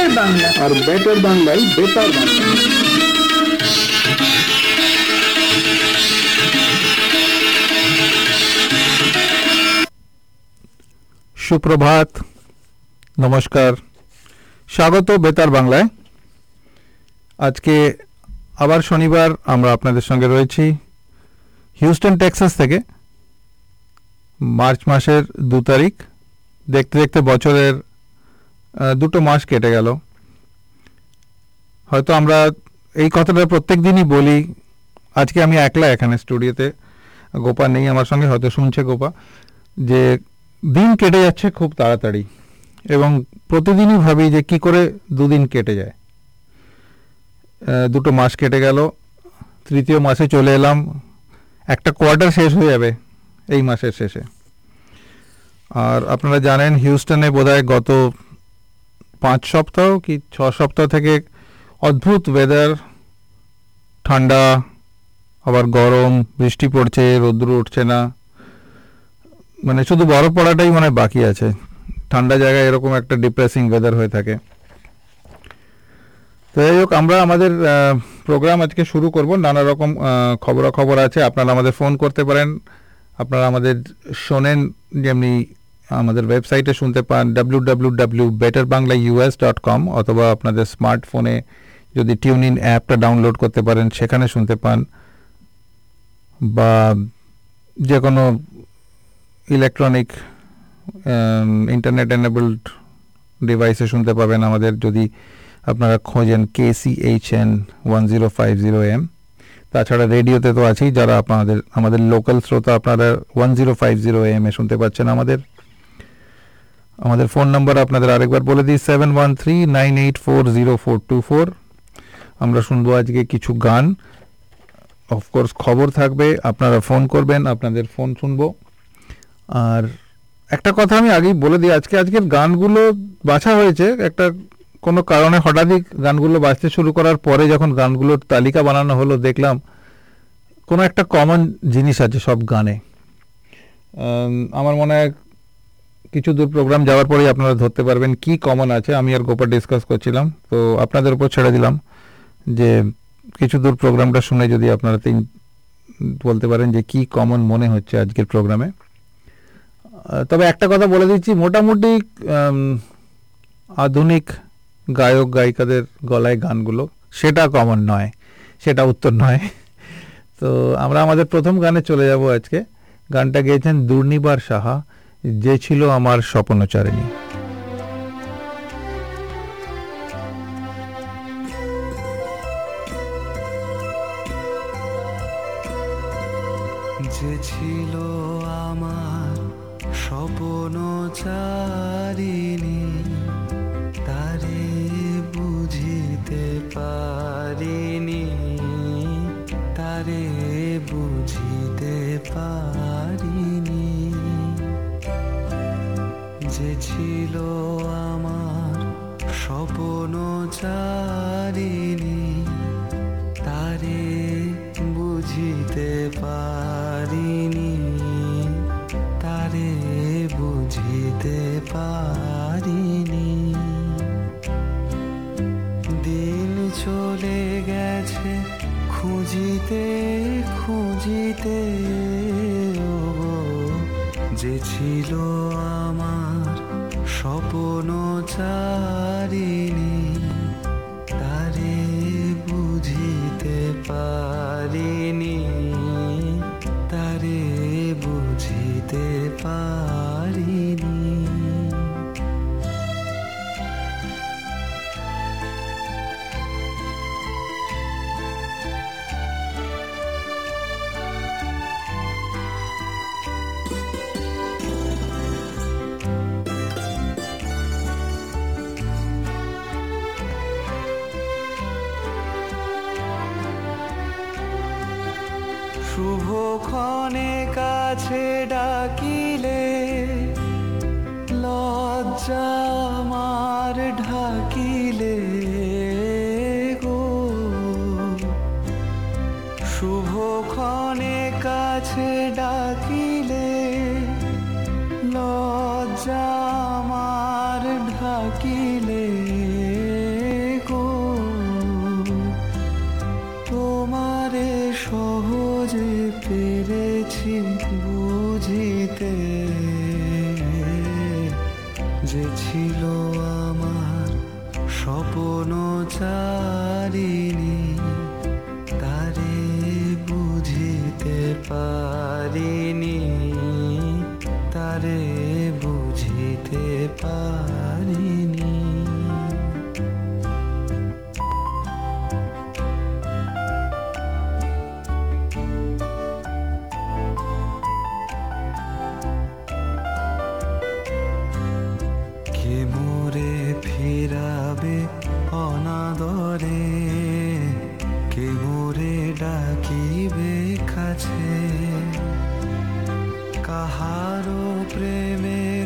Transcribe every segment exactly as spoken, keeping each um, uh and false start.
Better Bangla, আর better বাংলায় বেতার বাংলা। সুপ্রভাত, নমস্কার, স্বাগত বেতার বাংলায়। আজকে আবার শনিবার আমরা আপনাদের সঙ্গে রয়েছি হিউস্টন টেক্সাস থেকে। মার্চ মাসের দু তারিখ, দেখতে দেখতে বছরের দুটো মাস কেটে গেল। হয়তো আমরা এই কথাটা প্রত্যেক দিনই বলি। আজকে আমি একলা এখানে স্টুডিওতে, গোপা নেই আমার সঙ্গে, হয়তো শুনছে গোপা, যে দিন কেটে যাচ্ছে খুব তাড়াতাড়ি এবং প্রতিদিনই ভাবি যে কি করে দুদিন কেটে যায়। দুটো মাস কেটে গেল, তৃতীয় মাসে চলে এলাম, একটা কোয়ার্টার শেষ হয়ে যাবে এই মাসের শেষে। আর আপনারা জানেন হিউস্টনে বোধহয় গত পাঁচ সপ্তাহ কি ছ সপ্তাহ থেকে অদ্ভুত ওয়েদার, ঠান্ডা আবার গরম, বৃষ্টি পড়ছে, রোদ্দুর উঠছে না, মানে শুধু বরফ পড়াটাই মানে বাকি আছে। ঠান্ডা জায়গায় এরকম একটা ডিপ্রেসিং ওয়েদার হয়ে থাকে। তো যাই হোক, আমরা আমাদের প্রোগ্রাম আজকে শুরু করব। নানা রকম খবরাখবর আছে, আপনারা আমাদের ফোন করতে পারেন, আপনারা আমাদের শোনেন যেমনি আমাদের ওয়েবসাইটে শুনতে পান W W W dot better Bangla US dot com, অথবা আপনাদের স্মার্টফোনে যদি টিউন ইন অ্যাপটা ডাউনলোড করতে পারেন সেখানে শুনতে পান, বা যে কোনো ইলেকট্রনিক ইন্টারনেট এনেবলড ডিভাইসে শুনতে পাবেন আমাদের, যদি আপনারা খোঁজেন K C H N one zero five zero M. তাছাড়া রেডিওতে তো আছেই, যারা আপনাদের আমাদের লোকাল শ্রোতা, আপনারা one zero five zero M এ শুনতে পাচ্ছেন আমাদের। আমাদের ফোন নাম্বার আপনাদের আরেকবার বলে দিই, seven one three nine eight four zero four two four. আমরা শুনবো আজকে কিছু গান, অফকোর্স খবর থাকবে, আপনারা ফোন করবেন, আপনাদের ফোন শুনবো। আর একটা কথা আমি আগেই বলে দিই, আজকে আজকের গানগুলো বাছা হয়েছে একটা কোনো কারণে। হঠাৎই গানগুলো বাজতে শুরু করার পরে যখন গানগুলোর তালিকা বানানো হলো, দেখলাম কোনো একটা কমন জিনিস আছে সব গানে। আমার মনে হয় কিছু দূর প্রোগ্রাম যাওয়ার পরেই আপনারা ধরতে পারবেন কি কমন আছে। আমি আর গোপা ডিসকাস করছিলাম, তো আপনাদের উপর ছেড়ে দিলাম যে কিছু দূর প্রোগ্রামটা শুনে যদি আপনারা তিন বলতে পারেন যে কি কমন মনে হচ্ছে আজকের প্রোগ্রামে। তবে একটা কথা বলে দিচ্ছি, মোটামুটি আধুনিক গায়ক গায়িকাদের গলায় গানগুলো, সেটা কমন নয়, সেটা উত্তর নয়। তো আমরা আমাদের প্রথম গানে চলে যাব আজকে। গানটা গেয়েছেন দুর্নিবার সাহা, যে ছিল আমার স্বপ্নচারিণী। যে ছিল আমার স্বপ্নচারিণী, তারে বুঝিতে পারিনি, তারে বুঝিতে পারিনি। যে ছিল আমার স্বপ্নচারিণী, তারে বুঝিতে পারিনি, তারে বুঝিতে পারিনি। দিন চলে গেছে খুঁজিতে খুঁজিতে, ওগো যে ছিল আমার স্বপ্নচারিণী, তারে বুঝিতে পারিনি, তারে বুঝিতে পারিনি। শুভক্ষণে কাছে ডাকিলে, লজ্জা আমার ঢাকিলে গো। শুভক্ষণে কাছে ডাকিলে, লজ্জা আমার ঢাকিলে তোমারে সহজে পেরেছি বুঝিতে, যে ছিল আমার স্বপ্ন চারিণী, তারে বুঝিতে পারিনি, তারে বুঝিতে পারিনি। কে মোরে ফিরাবে অনাদরে, কে মোরে ডাকিবে কাছে, কাহারো প্রেমের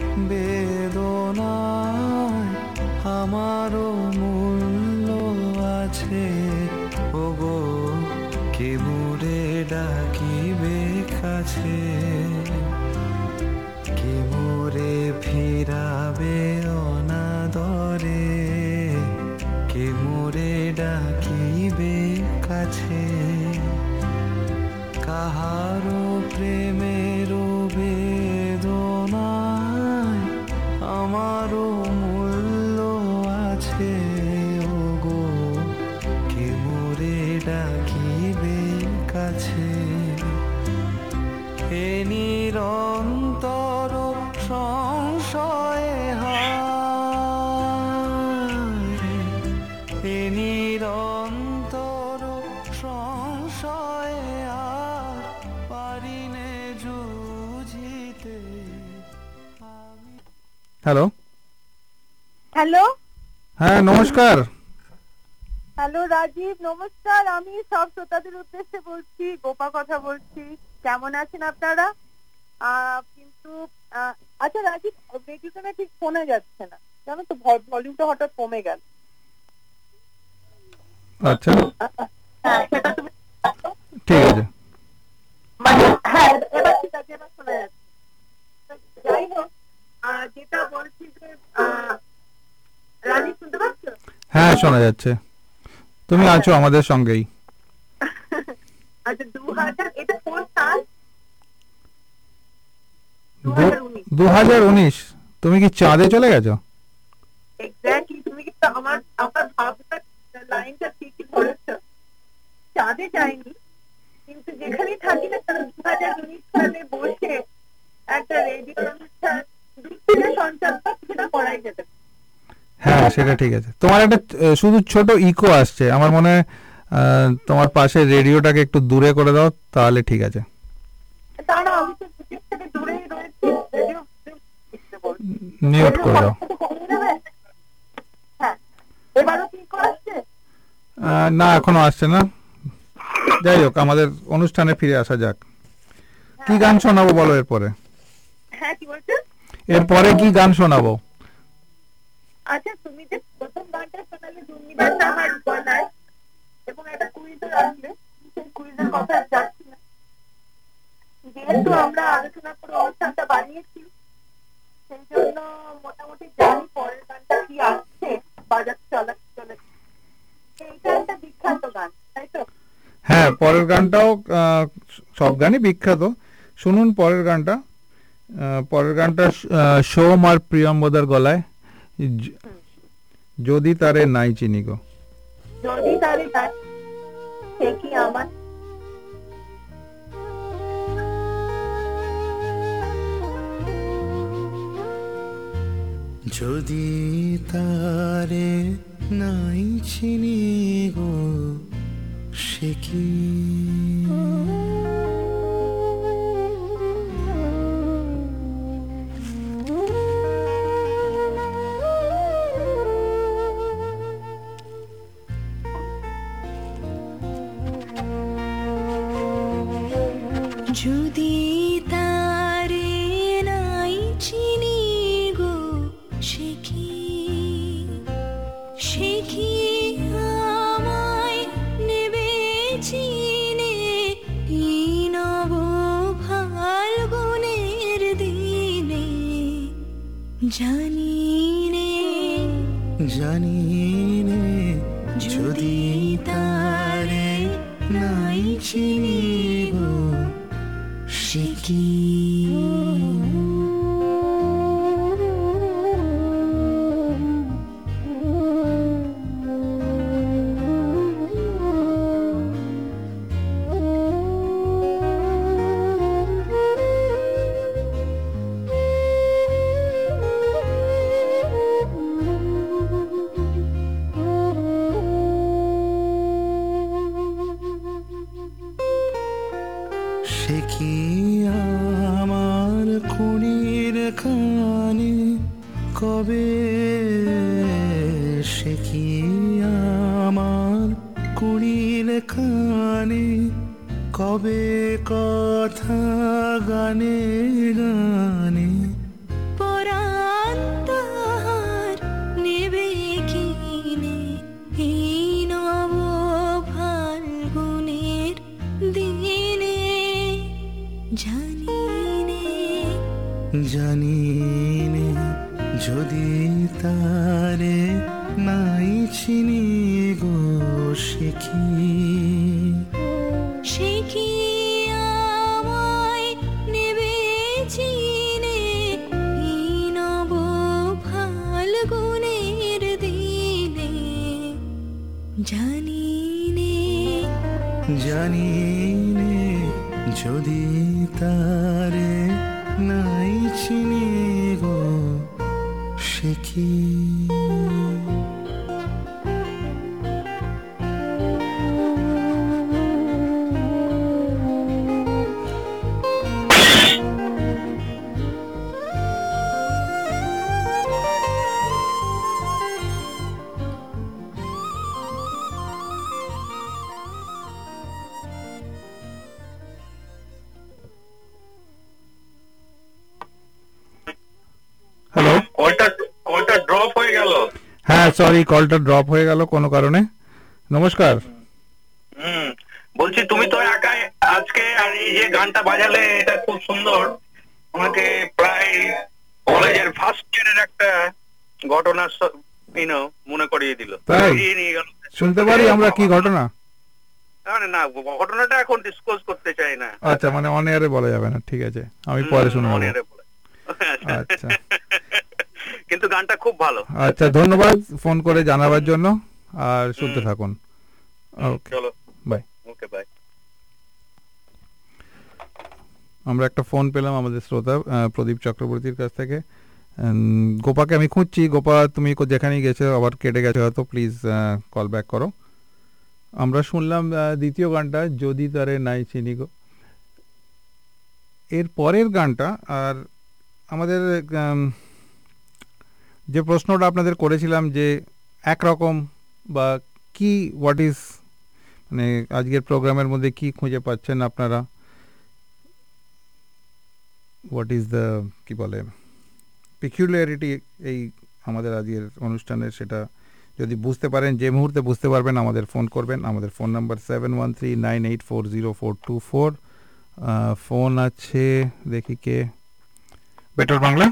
বেদনায় আমারও মূল্য আছে, ওগো কে মোরে ডাকিবে কাছে, কে মোরে ফিরাবে অনাদরে, কে মোরে ডাকিবে কাছে, কাহারো প্রেমের বেদনায় আমারও মূল্য আছে, ওগো কে মোরে ডাকিবে কাছে। এ নিরন্তর সংশয়ে হায়, এ নিরন্তর সংশয়ে আর পারিনে যুঝিতে আমি। হ্যালো, হ্যালো হ্যাঁ নমস্কার। হ্যালো রাজীব, নমস্কার। আমি সব শ্রোতাদের উদ্দেশ্যে বলছি, গোপা কথা বলছি। কেমন আছেন আপনারা? আহ, কিন্তু আহ, আচ্ছা রাজীব, রেডিওটা না ঠিক শোনা যাচ্ছে না, জানো তো, ভলিউমটা হঠাৎ কমে গেল। আচ্ছা হ্যাঁ সেটা তুমি ঠিক আছে। মানে হ্যাঁ এবার ঠিক আছে, এবার শোনা যাচ্ছে। তো যাই হোক, আহ, যেটা বলছি যে আহ, রাজীব শুনতে পাচ্ছ? হ্যাঁ শোনা যাচ্ছে, তুমি আছো আমাদের সঙ্গেই। আচ্ছা, দু হাজার এটা কোন সাল? দু হাজার উনিশ। তুমি কি চাঁদে চলে গেছো? এক্স্যাক্টলি, তুমি কিন্তু আমার আমার ভাবনা লাইনটা ঠিকই ধরেছো। চাঁদে যাইনি, কিন্তু যেখানেই থাকি না কেন দু হাজার উনিশ সালে বসে একটা রেডিও অনুষ্ঠান দুঃখের সঞ্চালক সেটা করাই যেতে পারে। হ্যাঁ সেটা ঠিক আছে। তোমার একটা আহ, শুধু ছোট ইকো আসছে, আমার মনে হয় আহ, তোমার পাশে রেডিওটাকে একটু দূরে করে দাও, তাহলে ঠিক আছে। তারা আমি তো দুঃখের থেকে দূরেই রয়েছি, রেডিও মিউট করে দাও। হ্যাঁ, এবারও কি আসছে? আহ, না এখনো আসছে না। যাই হোক, আমাদের অনুষ্ঠানে ফিরে আসা যাক। কি গান শোনাবো বলো এরপরে? হ্যাঁ কি বলছো? এরপরে কি গান শোনাবো? আচ্ছা, তুমি যে প্রথম গানটা শোনালে দুর্নিবার আমার গলায়, এবং একটা কুইজও আসলে, সেই কুইজের কথা যাচ্ছি না। যেহেতু আমরা আলোচনা করে অনুষ্ঠানটা বানিয়েছি, সেই জন্য মোটামুটি জানি পরের গানটা কি আসছে বাজাতে চলা চলে। এইটা একটা বিখ্যাত গান, তাই তো? হ্যাঁ পরের গানটাও আহ, সব গানই বিখ্যাত। শুনুন পরের গানটা। আহ, পরের গানটা আহ, সোম আর প্রিয়ম্বদার গলায়, য- যদি তারে নাই চিনি গো। যদি তারে গান সে কি আমার। যদি তারে নাই চিনি গো, সে কি যদি তারে নাই চিনি গো, সে কি সে কি আমায় নেবে চিনে এই নব ফাল্গুনের দিনে। জানি নে জানি নে, যদি তারে চিনি গো সে কি সে কি আমার কুড়ির কানে কবে সে কি আমার কুড়ির কানে কবে কথা গানে গানে পরাণ তাহার নেবে কিনে এই নব ফাল্গুনের দিনে জানি নে জানি নে যদি তারে নাই চিনি গো সে কি সে কি আমায় নেবে চিনে এই নব ফাল্গুনের দিনে জানি নে জানি নে যদি তারে নাই চিনি গো সে কি হ্যালো, কলটা কলটা ড্রপ হয়ে গেল। হ্যাঁ সরি, কলটা ড্রপ হয়ে গেল কোনো কারণে। নমস্কার। হুম, বলছি তুমি তো একাই আজকে, আর এই যে গানটা বাজালে এটা খুব সুন্দর, আমাকে প্রায় কলেজের ফার্স্ট ইয়ারের একটা ঘটনা ইনো মনে করিয়ে দিল। তাই? ফিরিয়ে নিয়ে গেল। শুনতে পারি আমরা কি ঘটনা? মানে না, ঘটনাটা এখন ডিসক্লোজ করতে চাই না। আচ্ছা, মানে অন এয়ারে বলা যাবে না, ঠিক আছে, আমি পরে শুনবো। মনে রে বলে। আচ্ছা কিন্তু গানটা খুব ভালো। আচ্ছা, ধন্যবাদ ফোন করে জানাবার জন্য, আর শুনতে থাকুন। ওকে, চলো বাই। Okay bye. আমরা একটা ফোন পেলাম আমাদের শ্রোতা আহ, প্রদীপ চক্রবর্তীর কাছ থেকে। উম, গোপাকে আমি খুঁজছি। গোপা, তুমি কো- যেখানেই গেছো আবার কেটে গেছো হয়তো, প্লিজ কল ব্যাক করো। আমরা শুনলাম আহ, দ্বিতীয় গানটা, যদি তারে নাই চিনি গো। এর পরের গানটা, আর আমাদের উম, যে প্রশ্নটা আপনাদের করেছিলাম যে একরকম বা কি, হোয়াট ইজ, মানে আজকের প্রোগ্রামের মধ্যে কি খুঁজে পাচ্ছেন আপনারা, হোয়াট ইজ দ্য কি বলে পিকুলিয়ারিটি এই আমাদের আজকের অনুষ্ঠানের, সেটা যদি বুঝতে পারেন, যে মুহূর্তে বুঝতে পারবেন আমাদের ফোন করবেন। আমাদের phone number seven one three nine eight four zero four two four. Phone আছে, দেখি কে। বেটার বাংলা।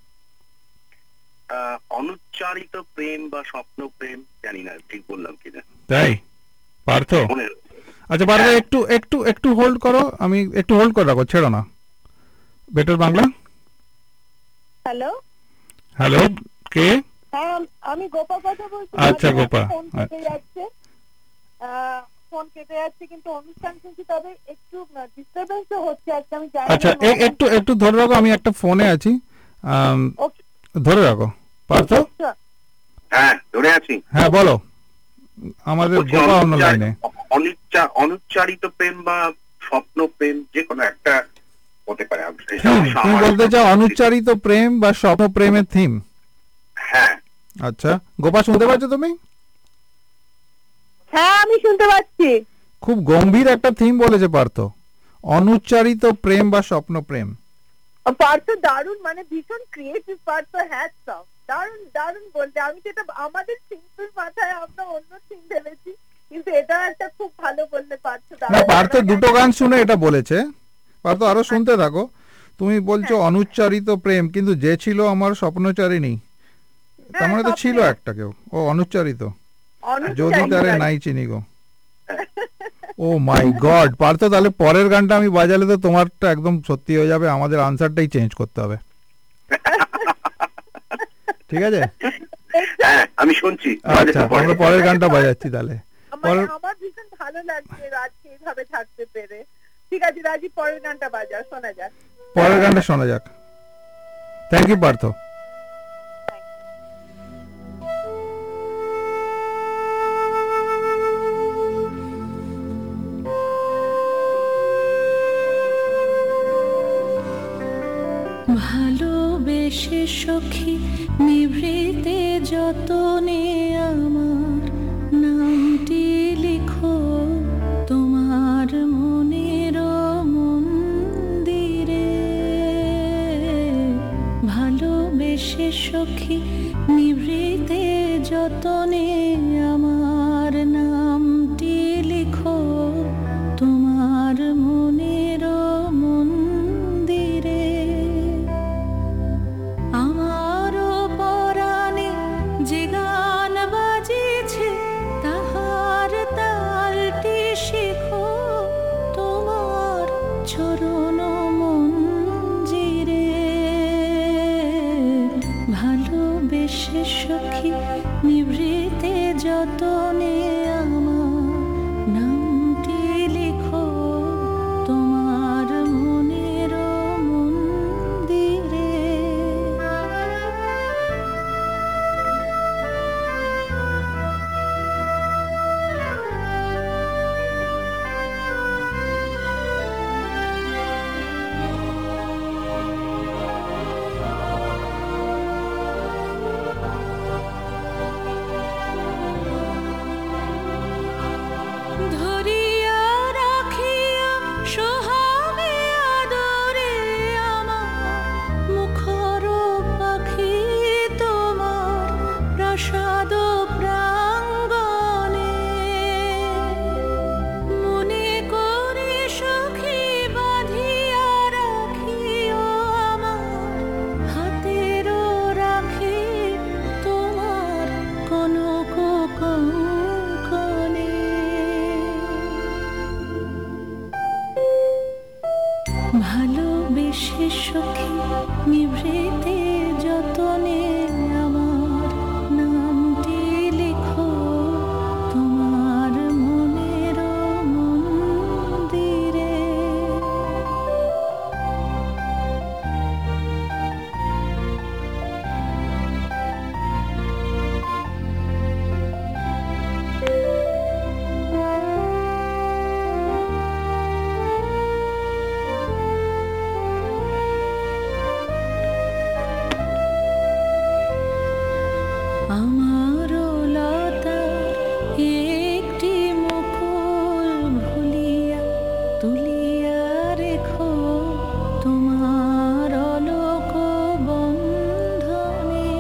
অনুচ্চারিত প্রেম বা স্বপ্ন প্রেম, জানি না ঠিক বললাম কিনা। তাই পার্থ? মনে- আচ্ছা পার্থ, একটু একটু একটু হোল্ড করো, আমি একটু হোল্ড করে রাখো, ছেড়ো না। বেটার বাংলা। হ্যালো, হ্যালো, কে? হ্যাঁ আমি গোপা কথা বলছি। আচ্ছা, মাঝে মাঝে গোপা। ফোন কেটে যাচ্ছে, আহ, ফোন কেটে যাচ্ছে, কিন্তু অনুষ্ঠান শুনছি, তবে একটু ডিস্টারবেন্সও হচ্ছে আজকে, আমি জানি আচ্ছা, না। এ- একটু একটু ধরে রাখো, আমি একটা ফোনে আছি। আম, ওকে, ধরে রাখো পার্থ। আচ্ছা। হ্যাঁ ধরে আছি। হ্যাঁ বলো, আমাদের বলছি, গোপা অন্য অনুচ্চার- লাইনে। অনুচ্চা- অনুচ্চারিত প্রেম বা স্বপ্ন প্রেম, যে কোনো একটা হতে পারে। আমি সেই থিম, সমস্যা তুমি আমার- বলতে চাও অনুচ্চারিত প্রেম বা স্বপ্ন প্রেমের থিম। হ্যাঁ আচ্ছা, গোপা শুনতে পাচ্ছ তুমি? হ্যাঁ আমি শুনতে পাচ্ছি। খুব গম্ভীর একটা থিম বলেছে পার্থ, অনুচ্চারিত প্রেম বা স্বপ্ন প্রেম। পার্থ দারুণ, মানে ভীষণ ক্রিয়েটিভ পার্থ, হ্যাটস অফ, দারুণ দারুণ বলতে। আমি তো এটা আমাদের সিম্পল মাথায় আমরা অন্য থিম ভেবেছি, কিন্তু এটা একটা খুব ভালো বললে পার্থ। না, দারুণ। পার্থ দুটো গান শুনে এটা বলেছে। পার্থ আরো শুনতে থাকো। তুমি বলছো অনুচ্চারিত প্রেম, কিন্তু যে ছিল আমার স্বপ্নচারিণী, তার মানে তো ছিল একটা কেউ, ও অনুচ্চারিত, যদি অনুচ্চারিত। তারে নাই চিনি গো। ও মাই গড, পারতো তাহলে পরের গানটা আমি বাজালে তো তোমারটা একদম সত্যি হয়ে যাবে, আমাদের আনসারটাই চেঞ্জ করতে হবে। ঠিক আছে, হ্যাঁ আমি শুনছি। আচ্ছা আমরা পরের গানটা বাজাচ্ছি তাহলে। মানে পরের- আমার ভীষণ ভালো লাগছে রাজকে এইভাবে থাকতে পেরে। ঠিক আছে রাজি, পরের গানটা বাজা, শোনা যাক। পরের গানটা শোনা যাক। Thank you Partha. ভালোবেসে সখী নিভৃতে যতনে আমার নামটি লিখো তোমার মনের মন্দিরে। ভালোবেসে সখী নিভৃতে যতনে আমার নামটি লিখো তোমার মনের মন্দিরে। আমারও পরাণে যে গান বাজিছে তাহার তালটি শিখো তোমার চরণ মঞ্জিরে। ভালোবেসে সখী নিভৃতে যতনে আমার নামটি লিখো তোমার মনের মন্দিরে। ধরিয়া রাখিয়া সোহাগে আদরে আমার মুখর পাখি তোমার প্রাসাদ প্রাঙ্গণে। মনে করে সখী বাঁধিয়া রাখিও আমার হাতের রাখি তোমার কনক কঙ্কণে। ভালোবেসে সখী নিভৃতে যতনে আমার নামটি লিখো তোমার মনের মন্দিরে। আমারও লতার একটি মুকুল ভুলিয়া তুলিয়া রেখো তোমার অলোক বন্ধনে।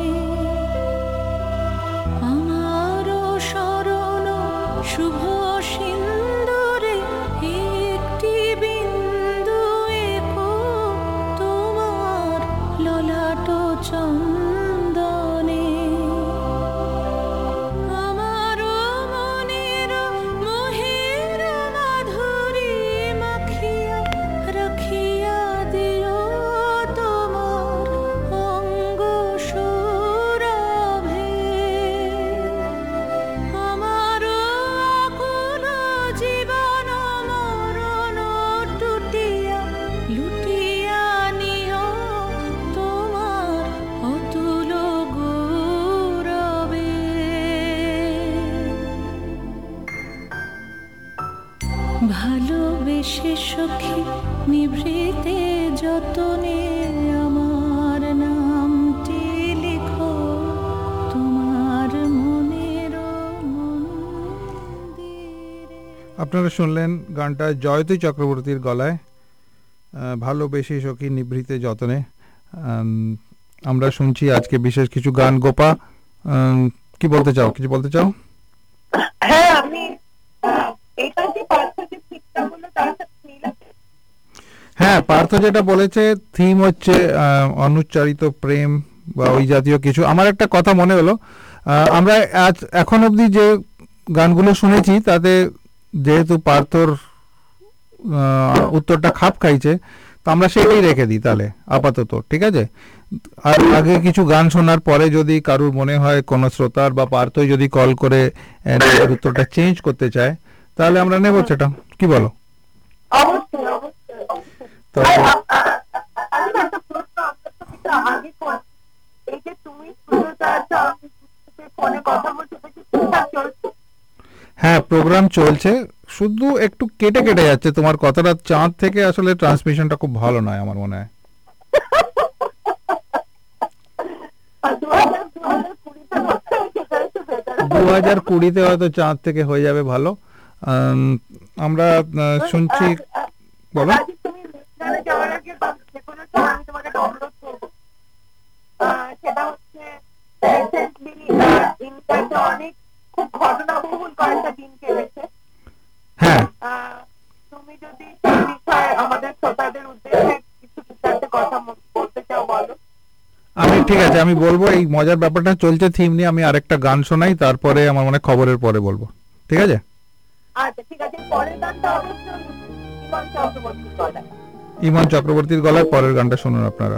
আমারও শরণ শুভ সিন্দুরে একটি বিন্দু এঁকো তোমার ললাট চন্দনে। আমারও মনের মোহের মাধুরী মাখিয়া রাখিয়া দিও তোমার অঙ্গ সৌরভে। আমারও আকুল জীবন মরণ টুটিয়া লুটিয়া নিও তোমার অতুল গৌরবে। ভালোবেসে সখী নিভৃতে যতনে আমার নামটি লিখো তোমার মনের মন্দিরে। আপনারা শুনলেন গানটা জয়তী চক্রবর্তীর গলায়, আহ, ভালোবেসে সখী নিভৃতে যতনে। আম, আমরা শুনছি আজকে বিশেষ কিছু গান। গোপা, আম, কি বলতে চাও, কিছু বলতে চাও? হ্যাঁ আমি আহ, এটা যে পার্থ যে ঠিকটা বললো তার সাথে মিল আছে। হ্যাঁ, পার্থ যেটা বলেছে থিম হচ্ছে আহ, অনুচ্চারিত প্রেম বা ওই জাতীয় কিছু। আমার একটা কথা মনে হলো, আহ, আমরা আজ এখন অবধি যে গানগুলো শুনেছি তাতে যেহেতু পার্থর আহ, উত্তরটা খাপ খাইছে, তো আমরা সেটাই রেখে দিই তাহলে আপাতত, ঠিক আছে? আর আগে কিছু গান শোনার পরে যদি কারুর মনে হয় কোনো শ্রোতার বা পার্থই যদি কল করে আহ, নিজের উত্তরটা চেঞ্জ করতে চায়, তাহলে আমরা নেব সেটা, কি বলো? অবশ্যই অবশ্যই অবশ্যই। তো আর আ- আ- আমি না একটা প্রশ্ন আপনার সাথে একটু আগে করি। এই যে তুমি সুযোগটা আছো, আমি ফোনে কথা বলছি, এটা কি ঠিকঠাক চলছে? হ্যাঁ, প্রোগ্রাম চলছে, শুধু একটু কেটে কেটে যাচ্ছে তোমার কথাটা। চাঁদ থেকে আসলে ট্রান্সমিশনটা খুব ভালো নয় আমার মনে হয়। আর দু হাজার দু হাজার কুড়িতে মধ্যে সেটা একটু better দু হাজার কুড়িতে হয়তো চাঁদ থেকে হয়ে যাবে ভালো। আম, আমরা আহ, শুনছি, বলো। রাজীব, তুমি মিশনারে যাওয়ার আগে বা যে কোনো সময় আমি তোমাকে একটা অনুরোধ করবো। আহ, সেটা হচ্ছে রিসেন্টলি ইন্ডিয়াতে অনেক খুব ঘটনাবহুল কয়েকটা দিন কেটেছে। হ্যাঁ, আহ, তুমি যদি সেই বিষয়ে আমাদের শ্রোতাদের উদ্দেশ্যে কিছু দু চারটে কথা ম- বলতে চাও, বলো। আমি ঠিক আছে, আমি বলবো। এই মজার ব্যাপারটা চলছে থিম নিয়ে, আমি আরেকটা গান শোনাই, তারপরে আমার মনে হয় খবরের পরে বলবো, ঠিক আছে? আচ্ছা ঠিক আছে, পরের গানটা অবশ্যই ইমন চক্রবর্তীর গলায়। ইমন চক্রবর্তীর গলায় পরের গানটা শুনুন আপনারা।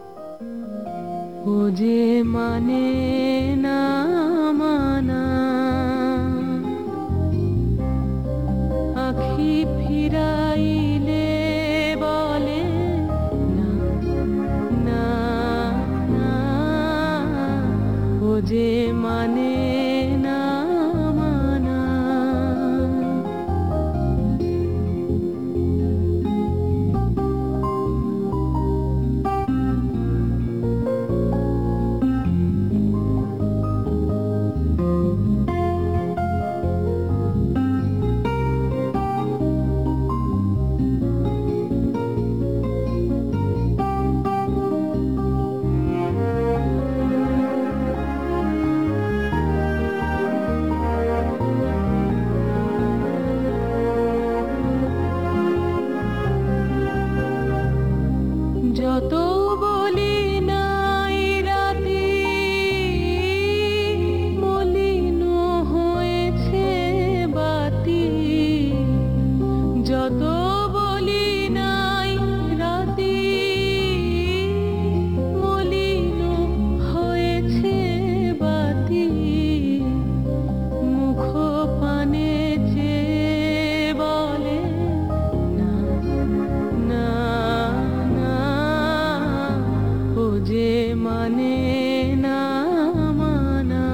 ও যে মানে না মানা, আখি ফিরাইলে বলে না না না, ও যে মানে না মানা। যত বলি নাই রাতি, মলিন হয়েছে বাতি। যত বলি নাই রাতি, মলিন হয়েছে বাতি। মুখ পানে চেয়ে বলে না না না, ও যে মানে না মানা।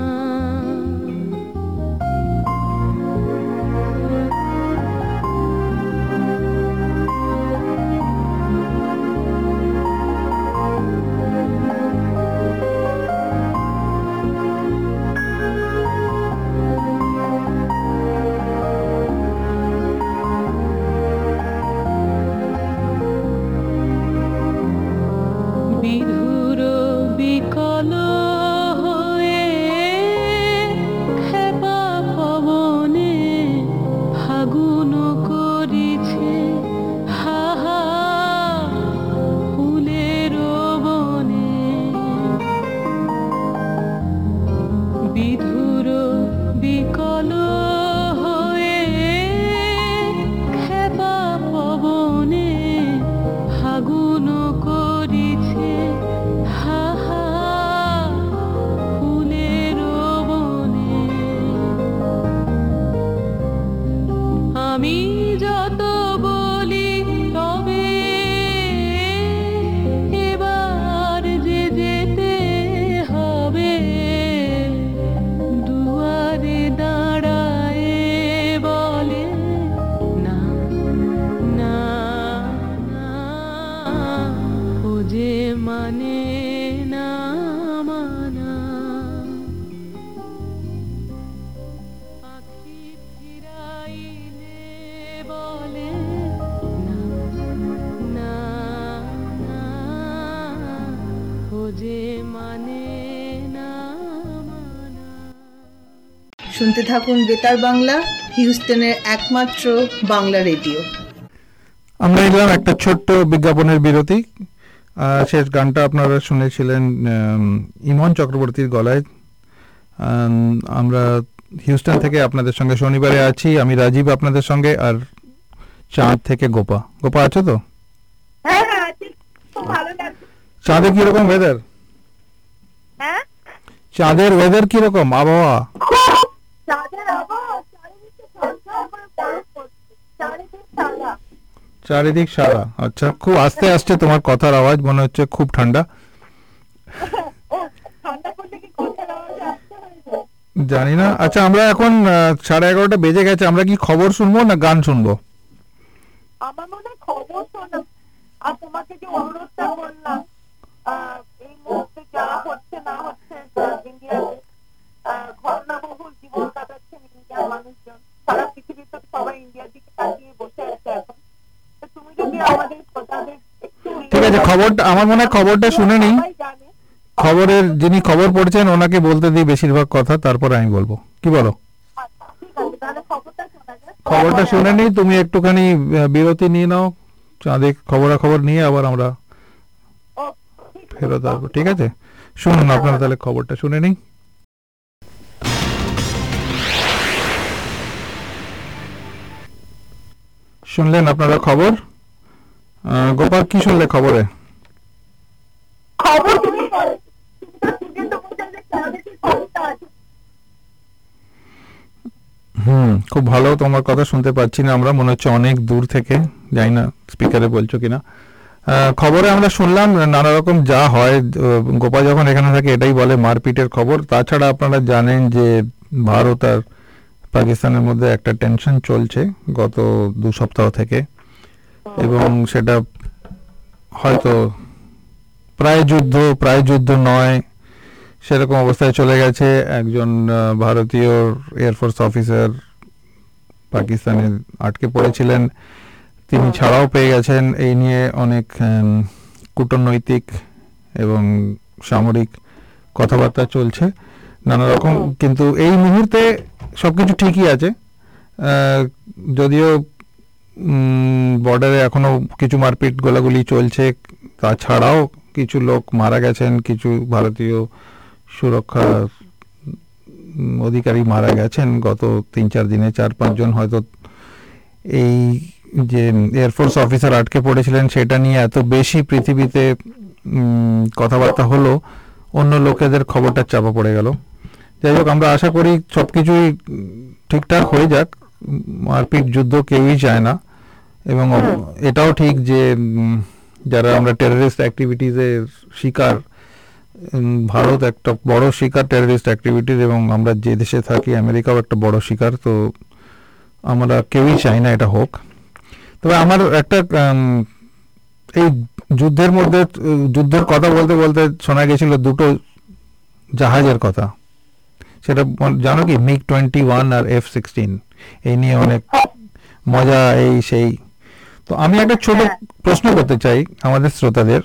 বিধুর বিকল হয়ে খেপা পবনে ফাগুন করিছে হাহা ফুলের বনে। বিধুর বিকল হয়ে খেপা পবনে ফাগুন করিছে হাহা ফুলের বনে। আমি যত বলি তবে এবার যে যেতে হবে, দুয়ারে দাঁড়ায় বলে না না না, ও যে মানে না মানা। আখি ফিরাইলে বলে না না না, ও যে মানে না মানা। শুনতে থাকুন বেতার বাংলা, হিউস্টনের একমাত্র বাংলা রেডিও। আমরা এলাম একটা ছোট্ট বিজ্ঞাপনের বিরতি। আহ, শেষ গানটা আপনারা শুনেছিলেন উম, ইমন চক্রবর্তীর গলায়। আম, আমরা হিউস্টন থেকে আপনাদের সঙ্গে শনিবারে আছি আমি রাজীব আপনাদের সঙ্গে, আর চাঁদ থেকে গোপা। গোপা আছো তো? হ্যাঁ হ্যাঁ আছি, খুব ভালো লাগছে। চাঁদে কিরকম ওয়েদার? হ্যাঁ চাঁদের ওয়েদার কিরকম, আবহাওয়া? চাঁদের আবহাওয়া চারিদিকে ঝলঝল করে বরফ পড়ছে, চারিদিক সাদা। চারিদিক সাদা, আচ্ছা। খুব আস্তে আস্তে তোমার কথার আওয়াজ, মনে হচ্ছে খুব ঠান্ডা। ও ঠান্ডা পড়লে কি কথার আওয়াজ আসতে হয়ে যায়? জানি না। আচ্ছা, আমরা এখন আহ, সাড়ে এগারোটা বেজে গেছে, আমরা কি খবর শুনবো না গান শুনবো? আমার মনে হয় খবর শোনা। আর তোমাকে যে অনুরোধটা করলাম, আহ, এই মুহূর্তে যা হচ্ছে না হচ্ছে ইন্ডিয়াতে, ঘটনাবহুল জীবন কাটাচ্ছেন ইন্ডিয়ার মানুষজন, সারা পৃথিবীতে সবাই ইন্ডিয়ার দিকে তাকিয়ে বসে আছে এখন। তো তুমি যদি আমাদের শ্রোতাদের একটু ঠিক আছে, খবরটা আমার মনে হয় খবরটা শুনে নিই। সবাই জানে। খবরের যিনি খবর পড়ছেন ওনাকে বলতে দিই বেশিরভাগ কথা, তারপর আমি বলবো, কি বলো? আচ্ছা, ঠিক আছে, তাহলে খবরটা শোনা যাক। খবরটা শুনে নিই, তুমি একটুখানি আহ, বিরতি নিয়ে নাও, চাঁদে খবরাখবর নিয়ে আবার আমরা ও, ঠিক আছে। ফেরত আসবো, ঠিক আছে? শুনুন আপনারা তাহলে খবরটা শুনে নিই। শুনলেন আপনারা খবর? আহ, গোপাল কি শুনলে খবরে? খবর তুমি বলো। তুমি তো সুজেন্দ্র মজুমদারের চাঁদের কি খবরটা আছে? হুম, খুব ভালো। তোমার কথা শুনতে পাচ্ছি না আমরা, মনে হচ্ছে অনেক দূর থেকে, জানি না স্পিকারে বলছো কিনা। আহ, খবরে আমরা শুনলাম নানা রকম যা হয়, আহ, গোপা যখন এখানে থাকে এটাই বলে মারপিটের খবর। তাছাড়া আপনারা জানেন যে ভারত আর পাকিস্তানের মধ্যে একটা টেনশন চলছে গত দু সপ্তাহ থেকে, এবং সেটা হয়তো প্রায় যুদ্ধ প্রায় যুদ্ধ নয় সেরকম অবস্থায় চলে গেছে। একজন আহ, ভারতীয় এয়ারফোর্স অফিসার পাকিস্তানে আটকে পড়েছিলেন, তিনি ছাড়াও পেয়ে গেছেন। এই নিয়ে অনেক উম, কূটনৈতিক এবং সামরিক কথাবার্তা চলছে নানা রকম, কিন্তু এই মুহূর্তে সবকিছু ঠিকই আছে। আহ, যদিও বর্ডারে এখনো কিছু মারপিট গোলাগুলি চলছে, তাছাড়াও কিছু লোক মারা গেছেন, কিছু ভারতীয় সুরক্ষা উম, অধিকারী মারা গেছেন গত তিন চার দিনে, চার পাঁচজন। হয়তো এই যে এয়ারফোর্স অফিসার আটকে পড়েছিলেন সেটা নিয়ে এত বেশি পৃথিবীতে উম, কথাবার্তা হলো, অন্য লোকেদের খবরটা চাপা পড়ে গেল। যাই হোক, আমরা আশা করি সবকিছুই ঠিকঠাক হয়ে যাক। মারপিট যুদ্ধ কেউই চায় না, এবং এটাও ঠিক যে উম, যারা আমরা টেররিস্ট অ্যাক্টিভিটিসের শিকার, উম, ভারত একটা বড় শিকার টেররিস্ট অ্যাক্টিভিটির, এবং আমরা যে দেশে থাকি আমেরিকাও একটা বড় শিকার। তো আমরা কেউই চাই না এটা হোক। তবে আমার একটা উম, এই যুদ্ধের মধ্যে উম, যুদ্ধের কথা বলতে বলতে শোনা গেছিল দুটো জাহাজের কথা। সেটা মন- জানো কি, মিগ টোয়েন্টি ওয়ান আর এফ সিক্সটিন, এই নিয়ে অনেক মজা এই সেই। তো আমি একটা ছোট প্রশ্ন করতে চাই আমাদের শ্রোতাদের।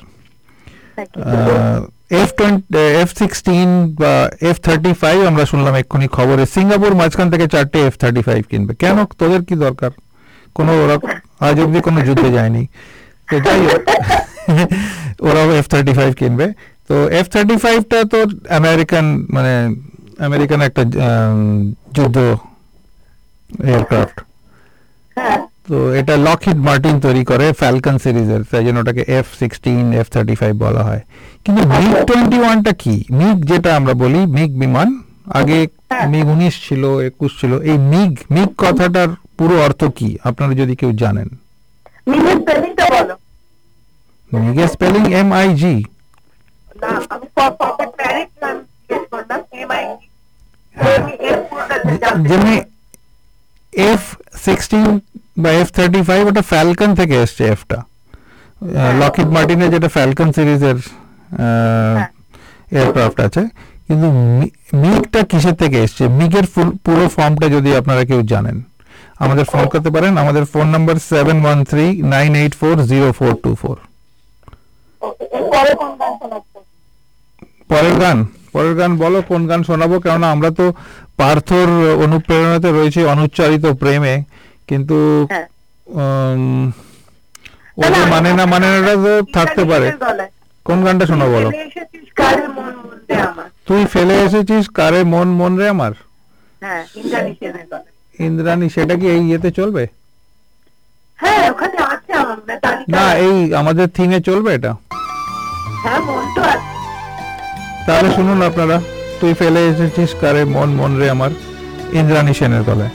এফ টোয়েন্টি এফ সিক্সটিন বা এফ থার্টি ফাইভ আমরা শুনলাম এক্ষুনি খবরে সিঙ্গাপুর মাঝখান থেকে চারটে এফ থার্টি ফাইভ কিনবে, কেন? তোদের কি দরকার? কোনো ওরা আজ অব্দি কোনো যুদ্ধে যায়নি, তো যাই হোক ওরাও এফ থার্টি ফাইভ কিনবে। তো এফ থার্টি ফাইভটা তো আমেরিকান, মানে আমেরিকান একটা আম, যুদ্ধ এয়ারক্রাফট। তো এটা লকহিড মার্টিন তৈরি করে ফ্যালকন সিরিজের, তাই জন্য ওটাকে F sixteen F thirty five বলা হয়। কিন্তু মিগ টোয়েন্টি ওয়ানটা কি? মিগ যেটা আমরা বলি মিগ বিমান, আগে মিগ উনিশ ছিল, একুশ ছিল। এই মিগ মিগ কথাটার পুরো অর্থ কি আপনারা যদি কেউ জানেন? মিগের স্পেলিংটা বলো। মিগের স্পেলিং এম আই জি। না, আমি ফর প্যারিস নাম জিজ্ঞেস করলাম, এম আই জি। আমি এর পুরোটা জানতে যেমনি এফ সিক্সটিন বা এফ থার্টি ফাইভ ওটা ফ্যালকন থেকে এসছে, এফটা লকহিড মার্টিনের যেটা ফ্যালকন সিরিজের এয়ারক্রাফট আছে। কিন্তু মিগটা কিসের থেকে এসছে, মিগের পুরো ফর্মটা যদি আপনারা কেউ জানেন আমাদের ফোন করতে পারেন। আমাদের phone number seven one three nine eight four zero four two four. পরে কোন গান শোনাচ্ছো? পরের গান পরের গান বলো, কোন গান শোনাবো? কেননা আমরা তো পার্থর অনুপ্রেরণাতে রয়েছে অনুচ্চারিত প্রেমে, কিন্তু হ্যাঁ। উম, ওদের মানে না মানে না তো থাকতে পারে। কোন গানটা শোনাবো বলো? ফেলে এসেছিস কারে মন মন রে আমার। তুই ফেলে এসেছিস কারে মন মন রে আমার। হ্যাঁ ইন্দ্রাণী সেনের দলে। ইন্দ্রাণী, সেটা কি এই ইয়েতে চলবে? হ্যাঁ ওখানে আছে আমার তালিকা। না, এই আমাদের থিমে চলবে এটা? হ্যাঁ মন তো আছে। তাহলে শুনুন আপনারা, তুই ফেলে এসেছিস কারে মন মন রে আমার, ইন্দ্রাণী সেনের দলে।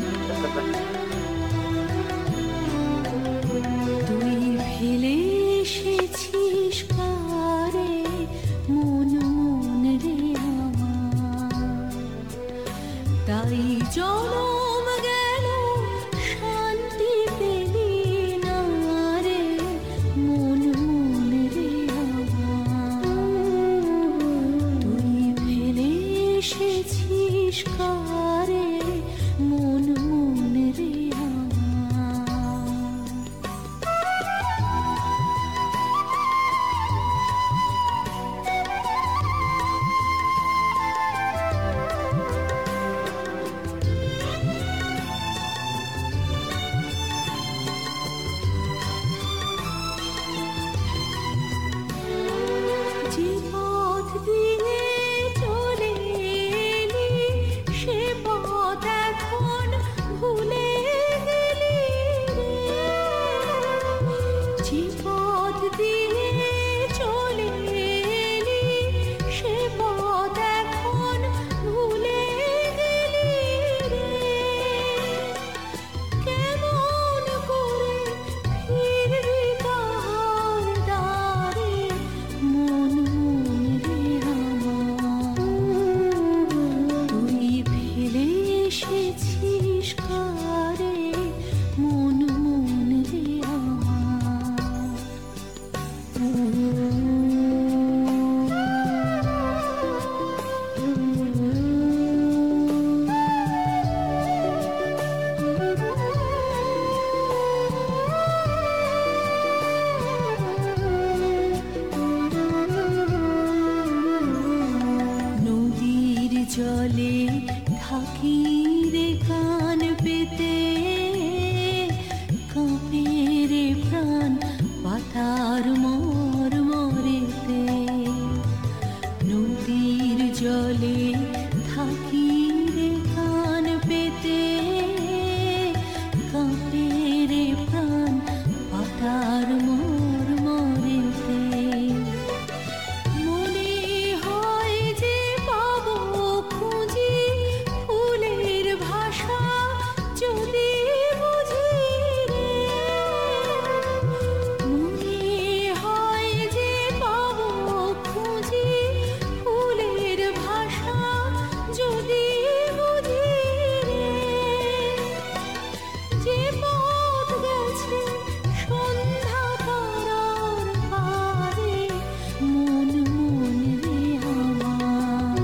তুই ফেলে এসেছিস কারে মন মন রে আমার, তাই জনম গেল শান্তি পেলি না রে মন মন রে আমার। তুই ফেলে এসেছিস কারে মন মন রে আমার। যে পথ দিয়ে চলে এলি সে পথ এখন ভুলে গেলি রে। যে পথ দিয়ে চলে এলি সে পথ এখন ভুলে গেলি রে। কেমন করে ফিরবি তাহার দ্বারে মন মন রে আমার। তুই ফেলে এসেছিস কারে মন মন রে নদীর জলে থাকি রে কান পেতে, কাঁপে রে প্রাণ পাতার মর মরেতে। নদীর জলে থাকি রে কান পেতে, কাঁপে রে প্রাণ পাতার মর মরেতে। মনে হয় যে পাবো খুঁজি ফুলের ভাষা যদি বুঝি রে। মনে হয় যে পাবো খুঁজি ফুলের ভাষা যদি বুঝি রে। যে পথ গেছে সন্ধ্যা তারার পারে মন মন রে আমার।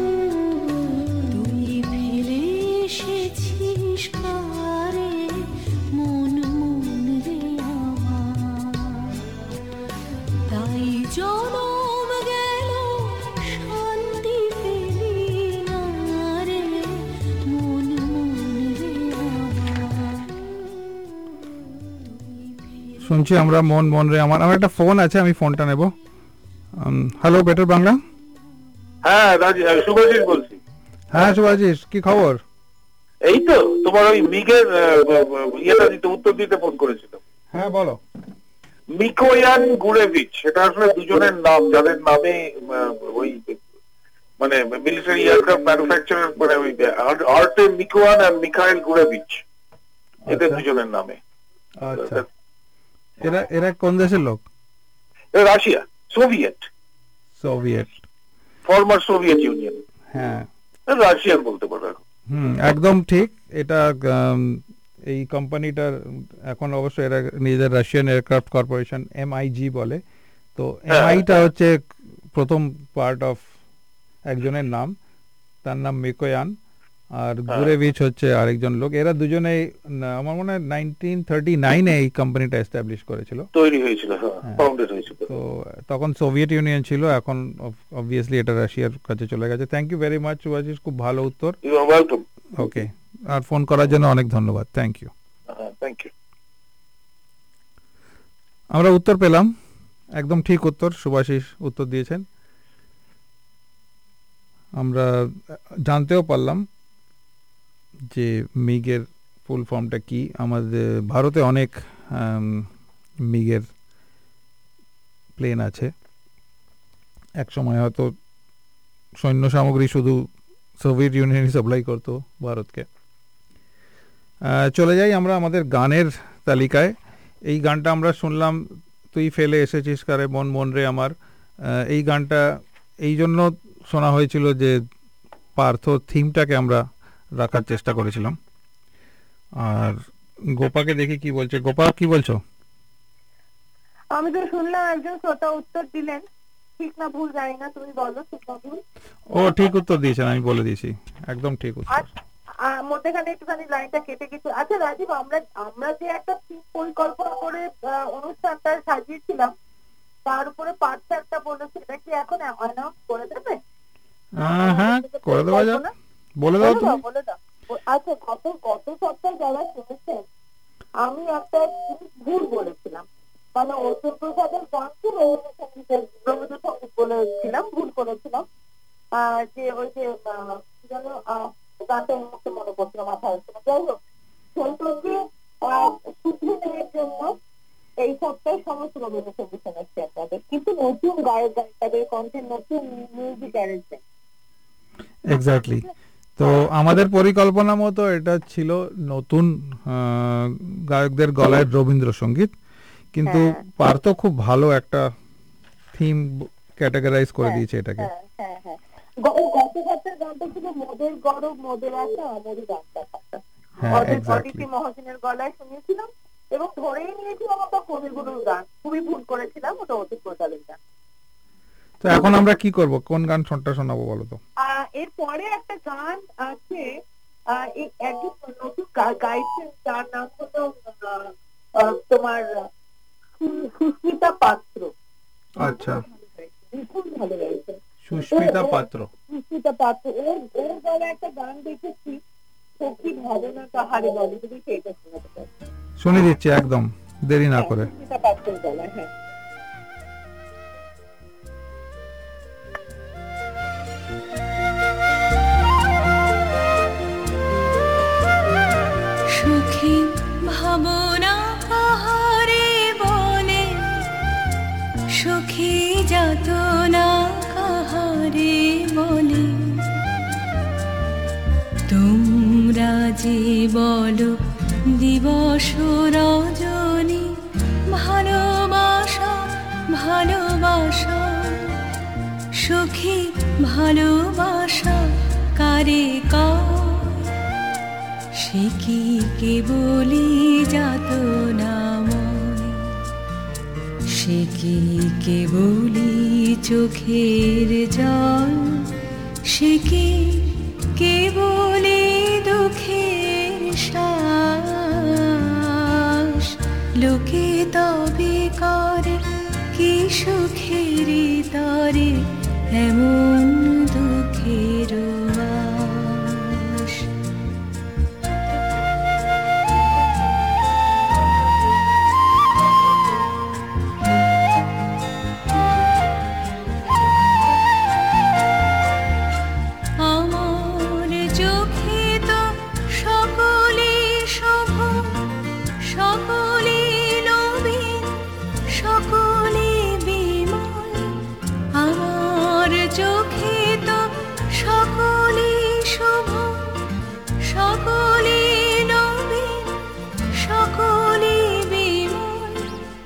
তুই ফেলে এসেছিস কারে মন মন রে আমার। তাই জনম গেল শান্তি পেলি না রে মন মন রে আমার। শুনছি আমরা মন মন রে আমার। আমার একটা ফোন আছে, আমি ফোনটা নেব। Hello, better Bangla. হ্যাঁ রাজ শুভাশিস বলছি। হ্যাঁ শুভাশিস, কি খবর? এই তো তোমার ওই মিগের ইয়েটা দিতে উত্তর দিতে ফোন করেছিল। হ্যাঁ বলো। মিকোয়ান গুরেভিচ, সেটা আসলে দুজনের নাম যাদের নামে আহ, ওই মানে মিলিটারি এয়ারক্রাফট ম্যানুফ্যাকচারার মানে ওই আর্টে মিকোয়ান আর মিখাইল গুরেভিচ, এদের আচ্ছা। দুজনের নামে। আচ্ছা, এরা এরা কোন দেশের লোক? এরা Russia, Soviet, Soviet. Former Soviet Union. হ্যাঁ রাশিয়ান বলতে পারো এখন। হুম, একদম ঠিক। এটা উম, এই কোম্পানিটার এখন অবশ্য এরা নিজেদের রাশিয়ান এয়ারক্রাফট কর্পোরেশন এমআইজি বলে। তো এমআইটা হচ্ছে প্রথম পার্ট অফ একজনের নাম, তার নাম মিকোয়ান, আর গুরেভিচ হচ্ছে আরেকজন লোক। এরা দুজনেই না- আমার মনে হয় নাইনটিন থার্টি নাইনে এই কোম্পানিটা এস্টাবলিশ করেছিল। তৈরি হয়েছিল, হ্যাঁ, হ্যাঁ। ফাউন্ডেড হয়েছিল। তো তখন সোভিয়েত ইউনিয়ন ছিল, এখন অবভিয়াসলি এটা রাশিয়ার কাছে চলে গেছে। Thank you very much Subhashis, খুব ভালো উত্তর। You are welcome. ওকে, আর ফোন করার জন্য অনেক ধন্যবাদ। Thank you. হ্যাঁ, থ্যাংক ইউ। আমরা উত্তর পেলাম, একদম ঠিক উত্তর সুভাষিস উত্তর দিয়েছেন। আমরা জানতেও পারলাম যে মিগের ফুল ফর্মটা কি। আমাদের ভারতে অনেক মিগের প্লেন আছে, এক সময় হয়তো সৈন্য সামগ্রী শুধু সোভিয়েত ইউনিয়নই সাপ্লাই করতো ভারতকে। চলে যাই আমরা আমাদের গানের তালিকায়। এই গানটা আমরা শুনলাম, তুই ফেলে এসেছিস কারে মন মন রে আমার। এই গানটা এই জন্য শোনা হয়েছিল যে পার্থ থিমটাকে আমরা রাখার চেষ্টা করেছিলাম। আর গোপাকে দেখি কি বলছে। গোপা কি বলছো? আমি তো শুনলাম একজন শ্রোতা উত্তর দিলেন, ঠিক না ভুল জানি না, তুমি বলো ঠিক না ভুল। ও ঠিক উত্তর দিয়েছেন, আমি বলে দিয়েছি, একদম ঠিক উত্তর। মধ্যেখানে একটুখানি লাইনটা কেটে গেছে। আচ্ছা রাজীব, আমরা আমরা যে একটা পরিকল্পনা করে অনুষ্ঠানটা সাজিয়েছিলাম, তার উপরে পার্ট চারটা বলেছে, এটা কি এখন অ্যানাউন্স করে দেবে? হ্যাঁ করে দেওয়া যাবে, বলে দাও তুমি। বলে দাও। আচ্ছা, গত গত সপ্তাহে যারা শুনেছেন, আমি একটা ভুল বলেছিলাম, মানে অতুল প্রসাদের গান ছিল রবীন্দ্রসঙ্গীত বলেছিলাম, ভুল করেছিলাম। যে ওই যে যেন গানটা এই মুহূর্তে মনে করছিল, মাথা হচ্ছে না। যাই হোক, সেইটাকে শুধরিনের জন্য এই সপ্তাহে সমস্ত রবীন্দ্রসঙ্গীত শোনাচ্ছি আপনাদের, কিন্তু নতুন গায়ক গায়িকাদের কণ্ঠে নতুন মিউজিক অ্যারেঞ্জমেন্ট। এক্স্যাক্টলি। তো আমাদের পরিকল্পনা মতো এটা ছিল নতুন গায়কদের গলায় রবীন্দ্রসঙ্গীত, কিন্তু পার্থ খুব ভালো একটা থিম ক্যাটাগরাইজ করে দিয়েছে এটাকে। হ্যাঁ হ্যাঁ, গত সপ্তাহের গানটা ছিল মোদের গরব মোদের আশা আমারই গানটা, অদিতি মহাজনের গলায় শুনিয়েছিলাম এবং ধরেই নিয়েছিলাম ওটা কবিগুরুর গান। খুবই ভুল করেছিলাম, ওটা অতি প্রতালের গান। তো এখন আমরা কি করব, কোন গান শোনটা শোনাবো বলো তো? এরপরে একটা গান আছে, একজন নতুন গাইছেন, যার নাম হলো তোমার সুস্মিতা পাত্র। আচ্ছা, ভীষণ ভালো গাইছেন সুস্মিতা পাত্র। সুস্মিতা পাত্র ওর ওর গলায় একটা গান দেখেছি, সখী ভাবনা কাহারে বলে, যদি সেইটা শোনাতে পারি। শুনে দিচ্ছি একদম দেরি না করে। সুস্মিতা পাত্রের গলায়। হ্যাঁ, সুখী ভাবনা কাহারে বলে, সুখী যাতনা কাহারে বলে, তোমরা যে বলো দিবস রজনী, ভালোবাসা ভালোবাসা, সুখী ভালোবাসা কারে কয়, সে কি কেবলি যাতনাময়, সে কি কেবলি চোখের জল, সে কি কেবলি দুঃখের শ্বাস, লোকে তবে করে কি সুখের তরে এমন দুঃখের আশ। আমার চোখে তো সকলে শুভ, সকলে নবীন, সকলে বিমল, আমার চোখে তো সকলে শুভ, সকলে নবীন, সকলে বিমল,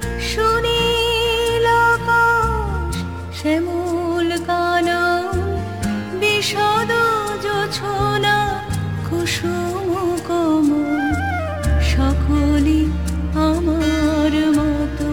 সুনীল আকাশ শ্যামল কানন, বিশদ জোছনা কুসুম কোমল, সকলে আমার মতো,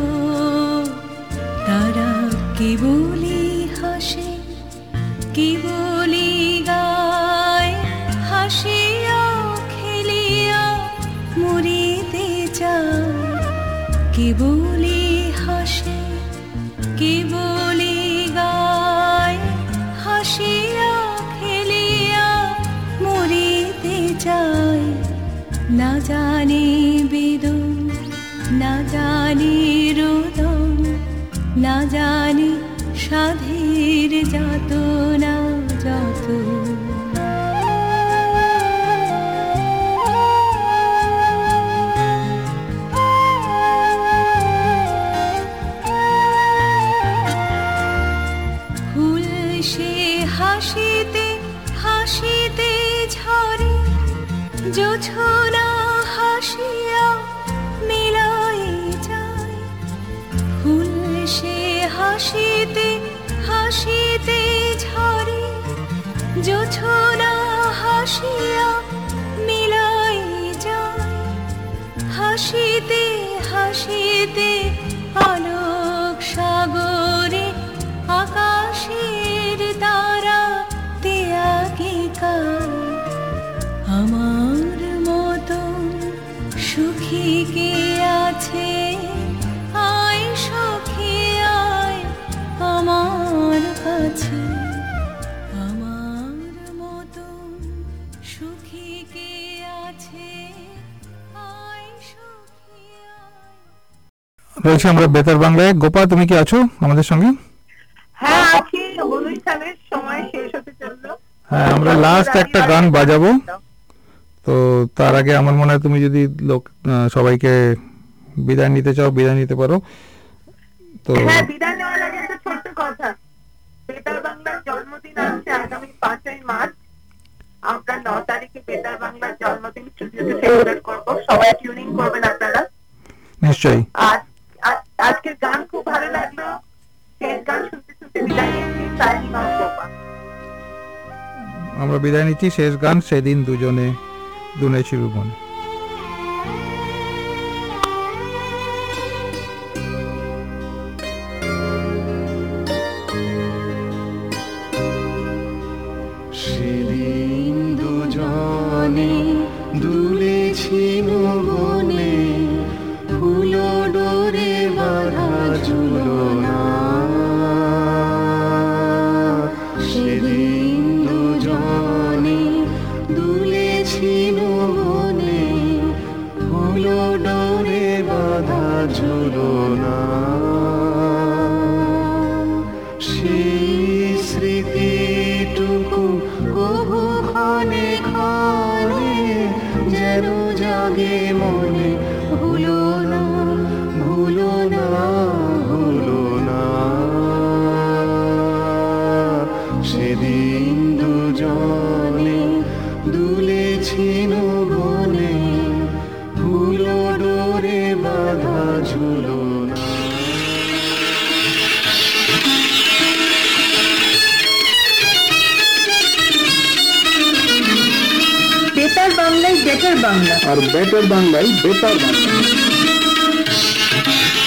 তারা কেবলি হাসে কেবলি গায়, হাসিয়া খেলিয়া মরিতে চায়, কেবলি হাসে কেবলি গায়, হাসিয়া খেলিয়া মরিতে চায়, না জানি বেদন না জানি রোদন, না জানি সাধের যাতনা যত। হাসিতে হাসিতে ঝরে জোছনা হাসিয়া মিলাই যায়, হাসিতে হাসিতে আলোক সাগরে আকাশের তারা তেয়াগিকার। আমার মতো সুখী কে আছে, আয় সখী আয় আমার কাছে। আমার মতো সুখী কে আছে, আয় সখী আয়। রয়েছে আমরা বেতার বাংলায়। গোপা, তুমি কি আছো আমাদের সঙ্গে? হ্যাঁ আছি, অনুষ্ঠানের সময় শেষ হতে চললো। হ্যাঁ, আমরা লাস্ট একটা গান বাজাবো, তো তার আগে আমার মনে হয় তুমি যদি লোক আহ, সবাইকে বিদায় নিতে চাও বিদায় নিতে পারো। তো হ্যাঁ, বিদায় নেওয়ার আগে একটা ছোট্ট কথা, বেতার বাংলার জন্মদিন আছে আগামী পাঁচই মার্চ। আমরা ন তারিখে বেতার বাংলার জন্মদিন স্টুডিওতে সেলিব্রেট করবো, সবাই টিউনিং করবেন আপনারা। নিশ্চয়ই। আর আজ- আজকের গান খুব ভালো লাগলো, শেষ গান শুনতে শুনতে বিদায় নিচ্ছি। Signing off Gopa. আমরা বিদায় নিচ্ছি। শেষ গান সেদিন দুজনে দুনে চিরুবনে। সেদিন দুজনে দুলেছিল বনে, ফুল ডোরে বাঁধা ঝুলনা। সেদিন দুজনে দুলেছিল বনে, ফুল ডোরে বাঁধা ঝুলনা। সেই স্মৃতিটুকু কবু ক্ষণে ক্ষণে যেন জাগে মনে, ভুলো না ভুলো না ভুলো না। সেদিন দুজনে দুলেছিল বনে, ফুল ডোরে বাঁধা ঝুলনা। বেতার বাংলায় বেটার বাংলা। আর বেটার বাংলায় বেতার বাংলা।